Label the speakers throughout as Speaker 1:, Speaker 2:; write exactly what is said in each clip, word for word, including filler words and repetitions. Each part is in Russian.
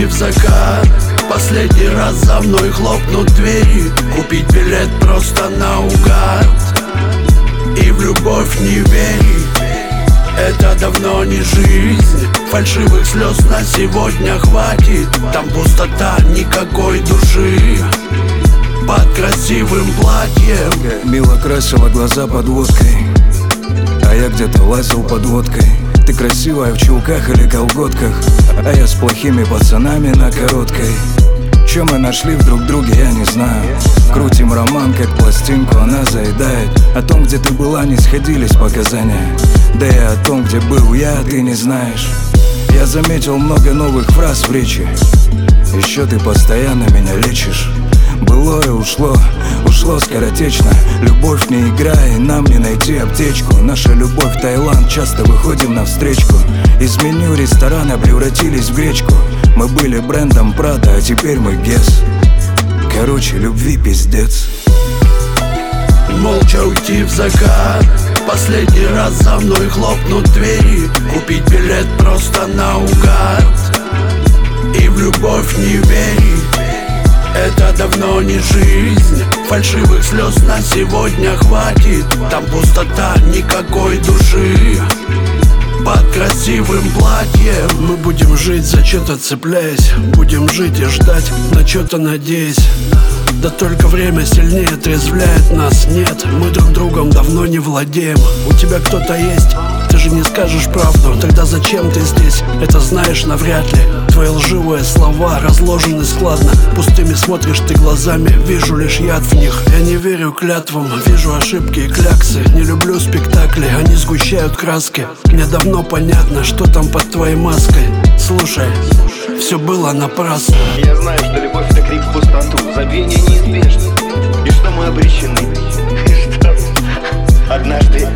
Speaker 1: уйти в закат. Последний раз за мной хлопнут двери. Купить билет просто наугад и в любовь не верить. Это давно не жизнь. Фальшивых слез на сегодня хватит. Там пустота, никакой души под красивым платьем.
Speaker 2: Мило красила глаза под водкой, а я где-то лазил под водкой. Ты красивая в чулках или колготках, а я с плохими пацанами на короткой. Че мы нашли в друг друге, я не знаю. Крутим роман, как пластинку, она заедает. О том, где ты была, не сходились показания. Да и о том, где был я, ты не знаешь. Я заметил много новых фраз в речи. Еще ты постоянно меня лечишь. Былое ушло, ушло скоротечно. Любовь не игра, и нам не найти аптечку. Наша любовь в Таиланд, часто выходим навстречку. Из меню ресторана превратились в гречку. Мы были брендом Прада, а теперь мы Гесс. Короче, любви пиздец.
Speaker 1: Молча уйти в закат. Последний раз за мной хлопнут двери. Купить билет просто наугад и в любовь не верить. Это давно не жизнь. Фальшивых слез на сегодня хватит. Там пустота, никакой души под красивым платьем. Мы будем жить, за что-то цепляясь. Будем жить и ждать, на что-то надеясь. Да только время сильнее отрезвляет нас. Нет, мы друг другом давно не владеем. У тебя кто-то есть, ты же не скажешь правду. Тогда зачем ты здесь? Это знаешь навряд ли. Твои лживые слова разложены складно. Пустыми смотришь ты глазами, вижу лишь яд в них. Я не верю клятвам, вижу ошибки и кляксы. Не люблю спектакли, они сгущают краски. Мне давно понятно, что там под твоей маской. Слушай, все было напрасно.
Speaker 3: Я знаю, что любовь — это крик в пустоту. Забвение неизбежно, и что мы обречены. Что однажды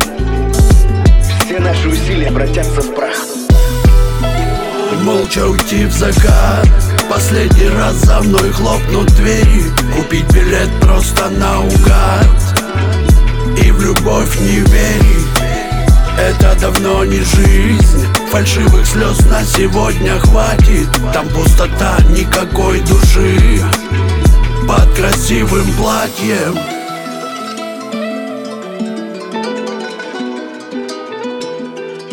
Speaker 3: все наши усилия обратятся в прах.
Speaker 1: Молча уйти в закат. Последний раз за мной хлопнут двери. Купить билет просто наугад и в любовь не верить. Это давно не жизнь. Фальшивых слез на сегодня хватит. Там пустота, никакой души под красивым платьем.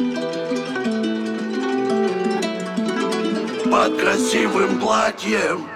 Speaker 1: Под красивым платьем.